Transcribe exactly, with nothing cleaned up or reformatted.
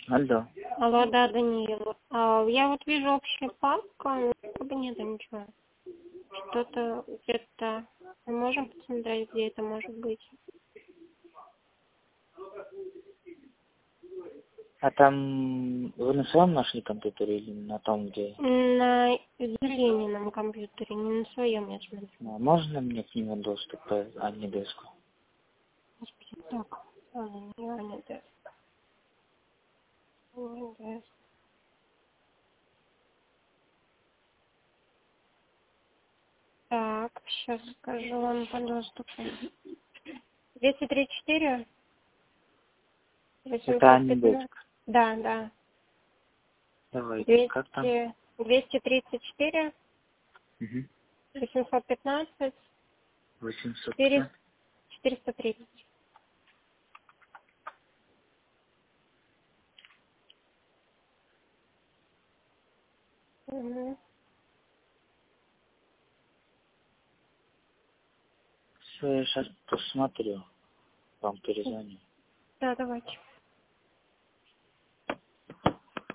Алло. Алло, да, Даниил. А, я вот вижу общая папка, но как бы нету ничего. Что-то где-то... Мы можем посмотреть, где это может быть? А там вы на своем нашли компьютере или на том, где? На Еленином компьютере, не на своем, я смотрю. А можно мне к нему доступ по Анидеску? Господи, так. Ладно, не Анидеск. Анидеск. Так, сейчас скажу вам по доступу. двести тридцать четыре? Это восемьсот пятнадцать? Анидеск. Да, да. Давайте. Как там? двести, двести тридцать четыре, Угу. восемьсот пятнадцать, восемьсот четыреста, пятнадцать. четыреста тридцать. Угу. Все, я сейчас посмотрю. Вам перезвоню. Да, давайте.